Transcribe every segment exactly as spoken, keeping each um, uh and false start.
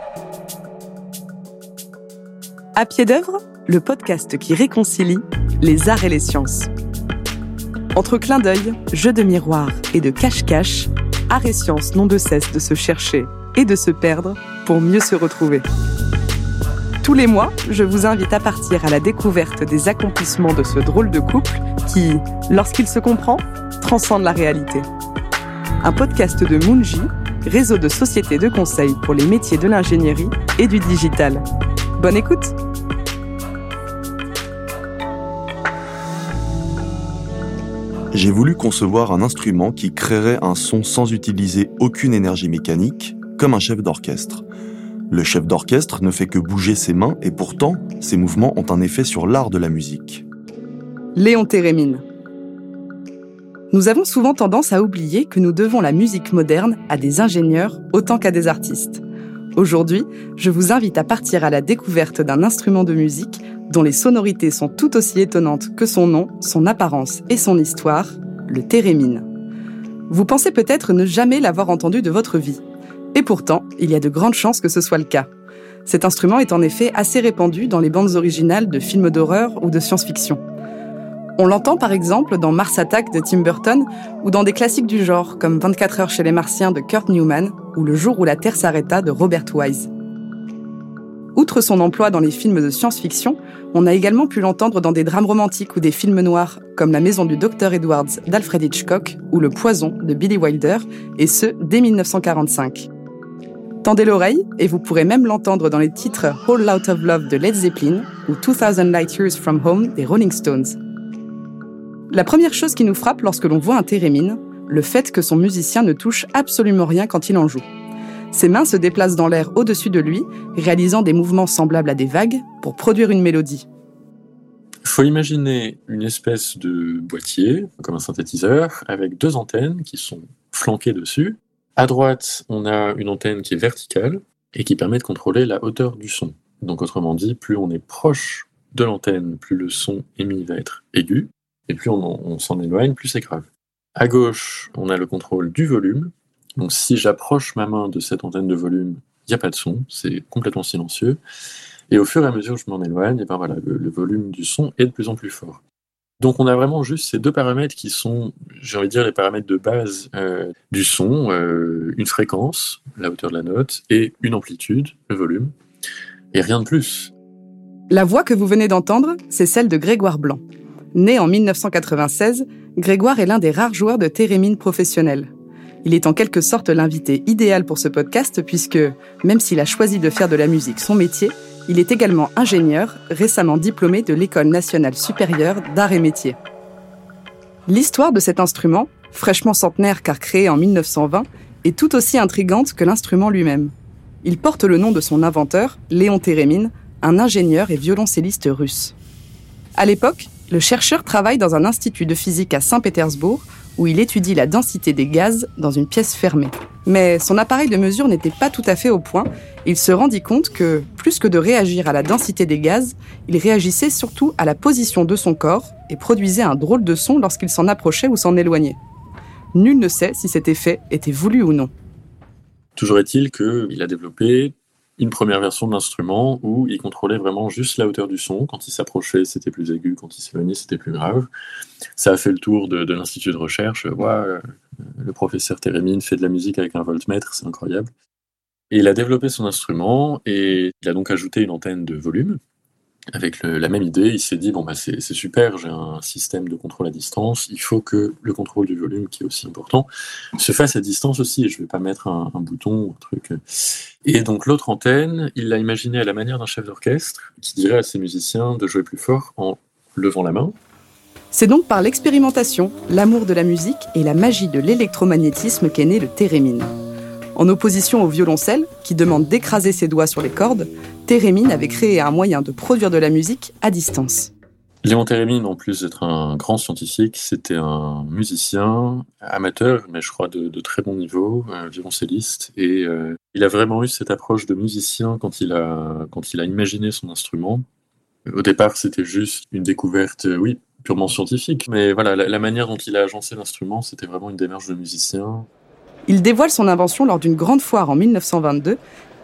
À pied d'œuvre, le podcast qui réconcilie les arts et les sciences. Entre clins d'œil, jeux de miroir et de cache-cache, arts et sciences n'ont de cesse de se chercher et de se perdre pour mieux se retrouver. Tous les mois, je vous invite à partir à la découverte des accomplissements de ce drôle de couple qui, lorsqu'il se comprend, transcende la réalité. Un podcast de Moonji, réseau de sociétés de conseil pour les métiers de l'ingénierie et du digital. Bonne écoute! J'ai voulu concevoir un instrument qui créerait un son sans utiliser aucune énergie mécanique, comme un chef d'orchestre. Le chef d'orchestre ne fait que bouger ses mains et pourtant, ses mouvements ont un effet sur l'art de la musique. Léon Thérémine. Nous avons souvent tendance à oublier que nous devons la musique moderne à des ingénieurs autant qu'à des artistes. Aujourd'hui, je vous invite à partir à la découverte d'un instrument de musique dont les sonorités sont tout aussi étonnantes que son nom, son apparence et son histoire, le thérémine. Vous pensez peut-être ne jamais l'avoir entendu de votre vie. Et pourtant, il y a de grandes chances que ce soit le cas. Cet instrument est en effet assez répandu dans les bandes originales de films d'horreur ou de science-fiction. On l'entend par exemple dans Mars Attack de Tim Burton ou dans des classiques du genre comme vingt-quatre heures chez les Martiens de Kurt Newman ou Le jour où la Terre s'arrêta de Robert Wise. Outre son emploi dans les films de science-fiction, on a également pu l'entendre dans des drames romantiques ou des films noirs comme La maison du docteur Edwards d'Alfred Hitchcock ou Le poison de Billy Wilder, et ce, dès dix-neuf cent quarante-cinq. Tendez l'oreille et vous pourrez même l'entendre dans les titres Whole Lotta of Love de Led Zeppelin ou two thousand Light Years from Home des Rolling Stones. La première chose qui nous frappe lorsque l'on voit un thérémine, le fait que son musicien ne touche absolument rien quand il en joue. Ses mains se déplacent dans l'air au-dessus de lui, réalisant des mouvements semblables à des vagues pour produire une mélodie. Il faut imaginer une espèce de boîtier, comme un synthétiseur, avec deux antennes qui sont flanquées dessus. À droite, on a une antenne qui est verticale et qui permet de contrôler la hauteur du son. Donc autrement dit, plus on est proche de l'antenne, plus le son émis va être aigu, et plus on, en, on s'en éloigne, plus c'est grave. À gauche, on a le contrôle du volume. Donc si j'approche ma main de cette antenne de volume, il n'y a pas de son, c'est complètement silencieux. Et au fur et à mesure que je m'en éloigne, et ben voilà, le, le volume du son est de plus en plus fort. Donc on a vraiment juste ces deux paramètres qui sont, j'ai envie de dire, les paramètres de base euh, du son, euh, une fréquence, la hauteur de la note, et une amplitude, le volume, et rien de plus. La voix que vous venez d'entendre, c'est celle de Grégoire Blanc. Né en dix-neuf cent quatre-vingt-seize, Grégoire est l'un des rares joueurs de thérémine professionnels. Il est en quelque sorte l'invité idéal pour ce podcast puisque, même s'il a choisi de faire de la musique son métier, il est également ingénieur, récemment diplômé de l'École nationale supérieure d'art et métiers. L'histoire de cet instrument, fraîchement centenaire car créé en dix-neuf cent vingt, est tout aussi intrigante que l'instrument lui-même. Il porte le nom de son inventeur, Léon Thérémine, un ingénieur et violoncelliste russe. À l'époque, le chercheur travaille dans un institut de physique à Saint-Pétersbourg où il étudie la densité des gaz dans une pièce fermée. Mais son appareil de mesure n'était pas tout à fait au point. Il se rendit compte que, plus que de réagir à la densité des gaz, il réagissait surtout à la position de son corps et produisait un drôle de son lorsqu'il s'en approchait ou s'en éloignait. Nul ne sait si cet effet était voulu ou non. Toujours est-il qu'il a développé une première version de l'instrument où il contrôlait vraiment juste la hauteur du son. Quand il s'approchait, c'était plus aigu. Quand il s'éloignait, c'était plus grave. Ça a fait le tour de, de l'institut de recherche. Ouais, le professeur Thérémine fait de la musique avec un voltmètre, c'est incroyable. Et il a développé son instrument et il a donc ajouté une antenne de volume. Avec le, la même idée, il s'est dit, bon, bah, c'est, c'est super, j'ai un système de contrôle à distance, il faut que le contrôle du volume, qui est aussi important, se fasse à distance aussi, et je ne vais pas mettre un, un bouton ou un truc. Et donc l'autre antenne, il l'a imaginé à la manière d'un chef d'orchestre, qui dirait à ses musiciens de jouer plus fort en levant la main. C'est donc par l'expérimentation, l'amour de la musique et la magie de l'électromagnétisme qu'est né le thérémine. En opposition au violoncelle, qui demande d'écraser ses doigts sur les cordes, Thérémine avait créé un moyen de produire de la musique à distance. Léon Thérémine, en plus d'être un grand scientifique, c'était un musicien amateur, mais je crois de, de très bon niveau, un violoncelliste. Et euh, il a vraiment eu cette approche de musicien quand il a, quand il a imaginé son instrument. Au départ, c'était juste une découverte, oui, purement scientifique. Mais voilà, la, la manière dont il a agencé l'instrument, c'était vraiment une démarche de musicien. Il dévoile son invention lors d'une grande foire en dix-neuf cent vingt-deux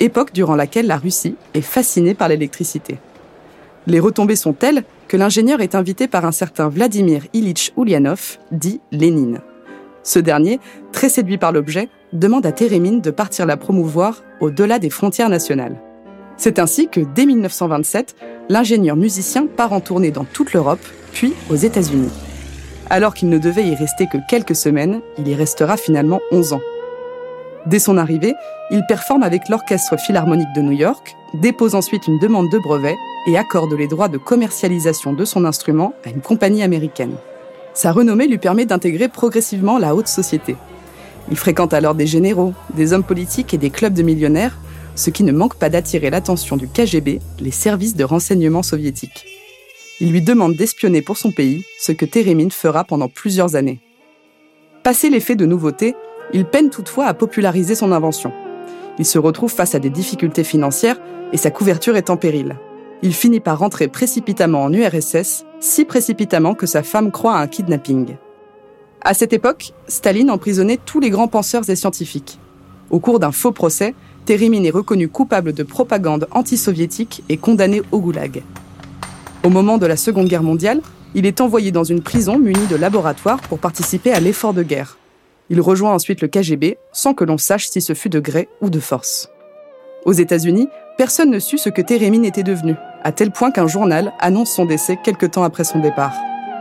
époque durant laquelle la Russie est fascinée par l'électricité. Les retombées sont telles que l'ingénieur est invité par un certain Vladimir Ilitch Ulyanov, dit Lénine. Ce dernier, très séduit par l'objet, demande à Térémine de partir la promouvoir au-delà des frontières nationales. C'est ainsi que, dès dix-neuf cent vingt-sept, l'ingénieur musicien part en tournée dans toute l'Europe, puis aux États-Unis. Alors qu'il ne devait y rester que quelques semaines, il y restera finalement onze ans. Dès son arrivée, il performe avec l'Orchestre Philharmonique de New York, dépose ensuite une demande de brevet et accorde les droits de commercialisation de son instrument à une compagnie américaine. Sa renommée lui permet d'intégrer progressivement la haute société. Il fréquente alors des généraux, des hommes politiques et des clubs de millionnaires, ce qui ne manque pas d'attirer l'attention du K G B, les services de renseignement soviétiques. Il lui demande d'espionner pour son pays, ce que Térémine fera pendant plusieurs années. Passé l'effet de nouveauté, il peine toutefois à populariser son invention. Il se retrouve face à des difficultés financières et sa couverture est en péril. Il finit par rentrer précipitamment en U R S S, si précipitamment que sa femme croit à un kidnapping. À cette époque, Staline emprisonnait tous les grands penseurs et scientifiques. Au cours d'un faux procès, Térémine est reconnu coupable de propagande anti-soviétique et condamné au goulag. Au moment de la Seconde Guerre mondiale, il est envoyé dans une prison munie de laboratoires pour participer à l'effort de guerre. Il rejoint ensuite le K G B, sans que l'on sache si ce fut de gré ou de force. Aux États-Unis, personne ne sut ce que Térémine était devenu, à tel point qu'un journal annonce son décès quelque temps après son départ.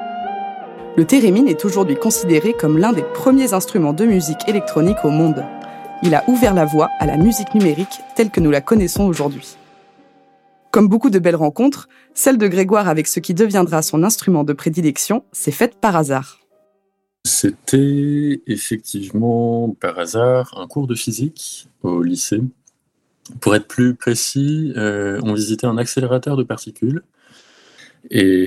Le térémine est aujourd'hui considéré comme l'un des premiers instruments de musique électronique au monde. Il a ouvert la voie à la musique numérique telle que nous la connaissons aujourd'hui. Comme beaucoup de belles rencontres, celle de Grégoire avec ce qui deviendra son instrument de prédilection s'est faite par hasard. C'était effectivement par hasard un cours de physique au lycée. Pour être plus précis, euh, on visitait un accélérateur de particules. Et,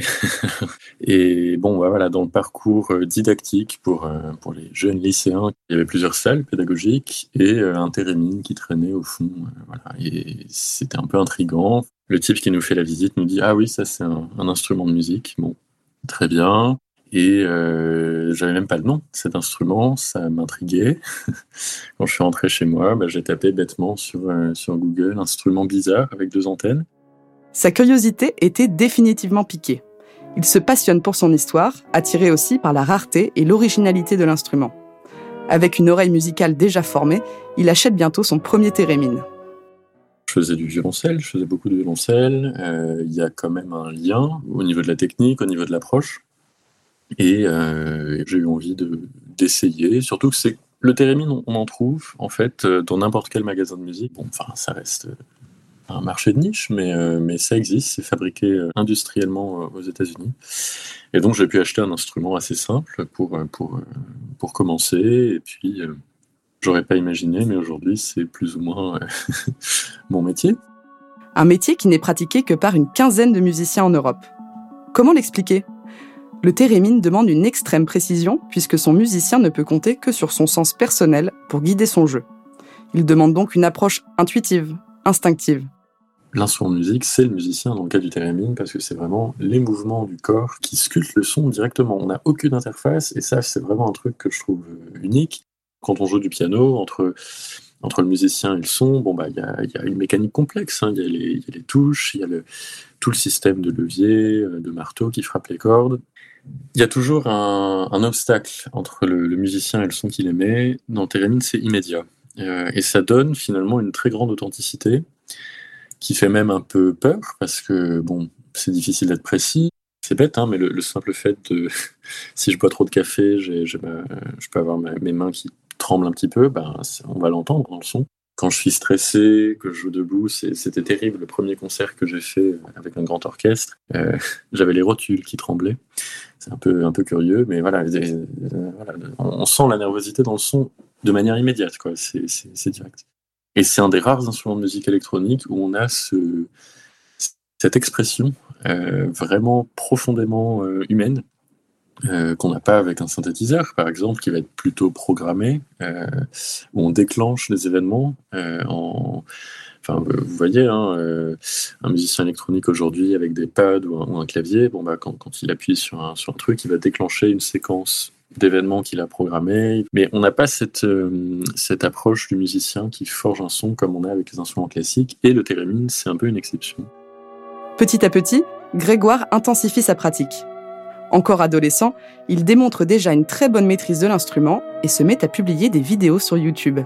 et bon, bah voilà, dans le parcours didactique pour, euh, pour les jeunes lycéens, il y avait plusieurs salles pédagogiques et euh, un térémine qui traînait au fond. Euh, voilà. Et c'était un peu intriguant. Le type qui nous fait la visite nous dit « Ah oui, ça c'est un, un instrument de musique. » Bon, très bien. Et euh, j'avais même pas le nom de cet instrument, ça m'intriguait. Quand je suis rentré chez moi, bah, j'ai tapé bêtement sur, euh, sur Google « instrument bizarre avec deux antennes ». Sa curiosité était définitivement piquée. Il se passionne pour son histoire, attiré aussi par la rareté et l'originalité de l'instrument. Avec une oreille musicale déjà formée, il achète bientôt son premier térémine. Je faisais du violoncelle, je faisais beaucoup de violoncelle. Euh, il y a quand même un lien au niveau de la technique, au niveau de l'approche. Et euh, j'ai eu envie de, d'essayer, surtout que c'est, le térémine, on, on en trouve en fait dans n'importe quel magasin de musique. Bon, enfin, ça reste un marché de niche, mais, euh, mais ça existe, c'est fabriqué euh, industriellement euh, aux États-Unis. Et donc j'ai pu acheter un instrument assez simple pour, pour, pour commencer, et puis euh, j'aurais pas imaginé, mais aujourd'hui c'est plus ou moins euh, mon métier. Un métier qui n'est pratiqué que par une quinzaine de musiciens en Europe. Comment l'expliquer ? Le térémine demande une extrême précision puisque son musicien ne peut compter que sur son sens personnel pour guider son jeu. Il demande donc une approche intuitive, instinctive. L'instrument de musique, c'est le musicien dans le cas du térémine parce que c'est vraiment les mouvements du corps qui sculptent le son directement. On n'a aucune interface et ça, c'est vraiment un truc que je trouve unique. Quand on joue du piano, entre, entre le musicien et le son, bon, bah, y a, y a une mécanique complexe. Hein. Y a les, y a les touches, il y a le, tout le système de levier, de marteau qui frappe les cordes. Il y a toujours un, un obstacle entre le, le musicien et le son qu'il émet. Dans le térémine, c'est immédiat. Euh, et ça donne finalement une très grande authenticité qui fait même un peu peur, parce que bon, c'est difficile d'être précis. C'est bête, hein, mais le, le simple fait de... si je bois trop de café, j'ai, j'ai ma, je peux avoir ma, mes mains qui tremblent un petit peu, ben, on va l'entendre dans le son. Quand je suis stressé, que je joue debout, c'est, c'était terrible. Le premier concert que j'ai fait avec un grand orchestre, euh, j'avais les rotules qui tremblaient. C'est un peu, un peu curieux, mais voilà, euh, voilà, on sent la nervosité dans le son de manière immédiate, quoi. C'est, c'est, c'est direct. Et c'est un des rares instruments de musique électronique où on a ce, cette expression euh, vraiment profondément euh, humaine euh, qu'on n'a pas avec un synthétiseur, par exemple, qui va être plutôt programmé, euh, où on déclenche les événements. Euh, en... Enfin, vous voyez, hein, euh, un musicien électronique aujourd'hui avec des pads ou un, ou un clavier, bon, bah, quand, quand il appuie sur un, sur un truc, il va déclencher une séquence d'événements qu'il a programmés. Mais on n'a pas cette, euh, cette approche du musicien qui forge un son comme on a avec les instruments classiques. Et le thérémine, c'est un peu une exception. Petit à petit, Grégoire intensifie sa pratique. Encore adolescent, il démontre déjà une très bonne maîtrise de l'instrument et se met à publier des vidéos sur YouTube.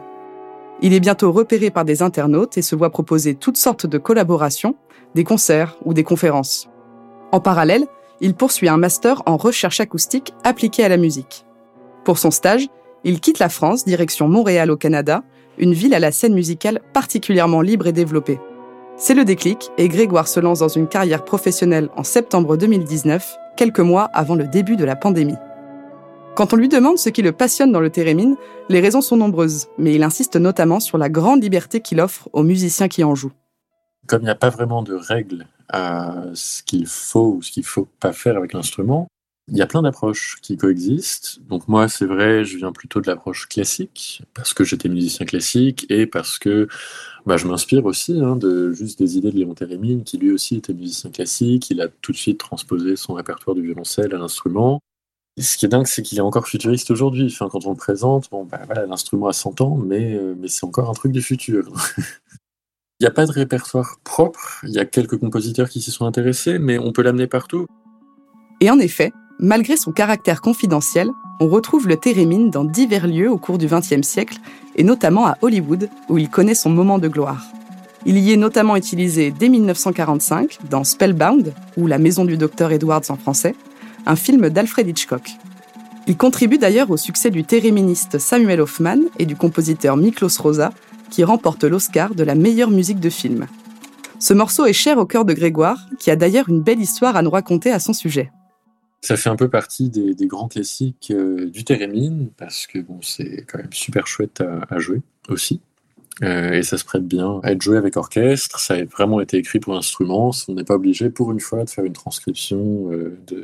Il est bientôt repéré par des internautes et se voit proposer toutes sortes de collaborations, des concerts ou des conférences. En parallèle, il poursuit un master en recherche acoustique appliquée à la musique. Pour son stage, il quitte la France, direction Montréal au Canada, une ville à la scène musicale particulièrement libre et développée. C'est le déclic et Grégoire se lance dans une carrière professionnelle en septembre deux mille dix-neuf, quelques mois avant le début de la pandémie. Quand on lui demande ce qui le passionne dans le thérémine, les raisons sont nombreuses, mais il insiste notamment sur la grande liberté qu'il offre aux musiciens qui en jouent. Comme il n'y a pas vraiment de règles à ce qu'il faut ou ce qu'il ne faut pas faire avec l'instrument, il y a plein d'approches qui coexistent. Donc moi, c'est vrai, je viens plutôt de l'approche classique, parce que j'étais musicien classique et parce que bah, je m'inspire aussi hein, de juste des idées de Léon Thérémine, qui lui aussi était musicien classique. Il a tout de suite transposé son répertoire du violoncelle à l'instrument. Et ce qui est dingue, c'est qu'il est encore futuriste aujourd'hui. Enfin, quand on le présente, bon, bah, voilà, l'instrument a cent ans, mais, euh, mais c'est encore un truc du futur. Il n'y a pas de répertoire propre, il y a quelques compositeurs qui s'y sont intéressés, mais on peut l'amener partout. Et en effet, malgré son caractère confidentiel, on retrouve le thérémine dans divers lieux au cours du vingtième siècle, et notamment à Hollywood, où il connaît son moment de gloire. Il y est notamment utilisé dès dix-neuf cent quarante-cinq dans Spellbound, ou La maison du docteur Edwards en français, un film d'Alfred Hitchcock. Il contribue d'ailleurs au succès du théréministe Samuel Hoffman et du compositeur Miklos Rozsa, qui remporte l'Oscar de la meilleure musique de film. Ce morceau est cher au cœur de Grégoire, qui a d'ailleurs une belle histoire à nous raconter à son sujet. Ça fait un peu partie des, des grands classiques euh, du thérémine, parce que bon, c'est quand même super chouette à, à jouer aussi. Euh, et ça se prête bien à être joué avec orchestre. Ça a vraiment été écrit pour instrument. On n'est pas obligé, pour une fois, de faire une transcription, euh, de,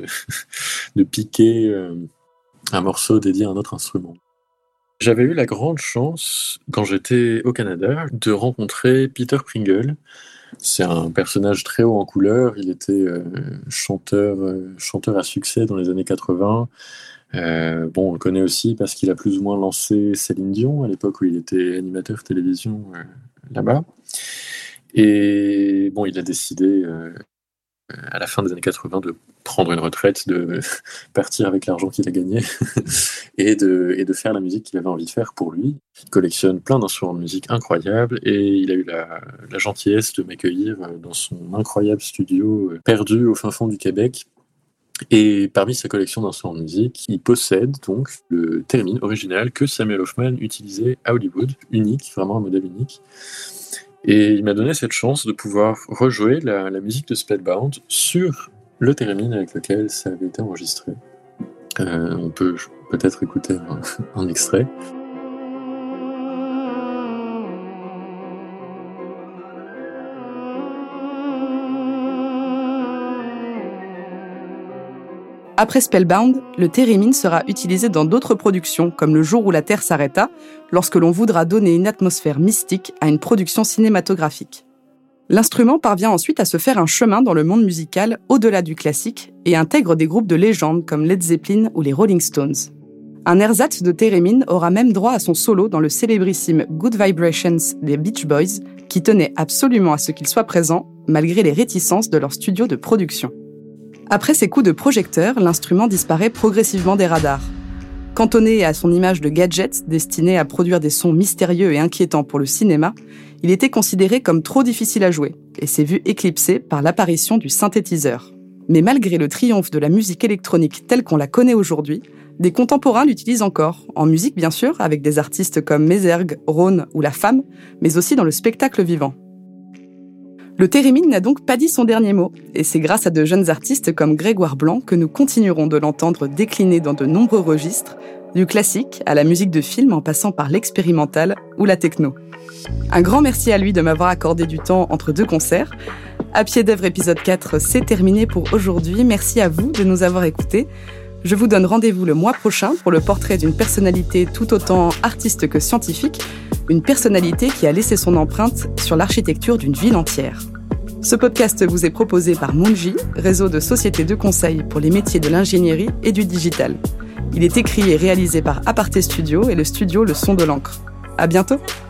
de piquer euh, un morceau dédié à un autre instrument. J'avais eu la grande chance, quand j'étais au Canada, de rencontrer Peter Pringle. C'est un personnage très haut en couleur. Il était euh, chanteur, euh, chanteur à succès dans les années quatre-vingts. Euh, bon, on le connaît aussi parce qu'il a plus ou moins lancé Céline Dion à l'époque où il était animateur télévision euh, là-bas. Et bon, il a décidé euh, à la fin des années quatre-vingts de prendre une retraite, de partir avec l'argent qu'il a gagné et, de, et de faire la musique qu'il avait envie de faire pour lui. Il collectionne plein d'instruments de musique incroyables et il a eu la, la gentillesse de m'accueillir dans son incroyable studio perdu au fin fond du Québec. Et parmi sa collection d'instruments de musique, il possède donc le thérémine original que Samuel Hoffman utilisait à Hollywood, unique, vraiment un modèle unique. Et il m'a donné cette chance de pouvoir rejouer la, la musique de Spellbound sur le thérémine avec lequel ça avait été enregistré. Euh, on peut peut-être écouter un, un extrait. Après Spellbound, le thérémine sera utilisé dans d'autres productions, comme Le jour où la Terre s'arrêta, lorsque l'on voudra donner une atmosphère mystique à une production cinématographique. L'instrument parvient ensuite à se faire un chemin dans le monde musical au-delà du classique et intègre des groupes de légende comme Led Zeppelin ou les Rolling Stones. Un ersatz de thérémine aura même droit à son solo dans le célébrissime Good Vibrations des Beach Boys, qui tenait absolument à ce qu'il soit présent, malgré les réticences de leur studio de production. Après ces coups de projecteur, l'instrument disparaît progressivement des radars. Cantonné à son image de gadget destiné à produire des sons mystérieux et inquiétants pour le cinéma, il était considéré comme trop difficile à jouer et s'est vu éclipsé par l'apparition du synthétiseur. Mais malgré le triomphe de la musique électronique telle qu'on la connaît aujourd'hui, des contemporains l'utilisent encore, en musique bien sûr, avec des artistes comme Mézergue, Rhône ou La Femme, mais aussi dans le spectacle vivant. Le thérémine n'a donc pas dit son dernier mot, et c'est grâce à de jeunes artistes comme Grégoire Blanc que nous continuerons de l'entendre décliner dans de nombreux registres, du classique à la musique de film en passant par l'expérimental ou la techno. Un grand merci à lui de m'avoir accordé du temps entre deux concerts. À Pied d'œuvre épisode quatre, c'est terminé pour aujourd'hui. Merci à vous de nous avoir écoutés. Je vous donne rendez-vous le mois prochain pour le portrait d'une personnalité tout autant artiste que scientifique, une personnalité qui a laissé son empreinte sur l'architecture d'une ville entière. Ce podcast vous est proposé par Moonji, réseau de sociétés de conseil pour les métiers de l'ingénierie et du digital. Il est écrit et réalisé par Aparté Studio et le studio Le Son de l'Encre. À bientôt!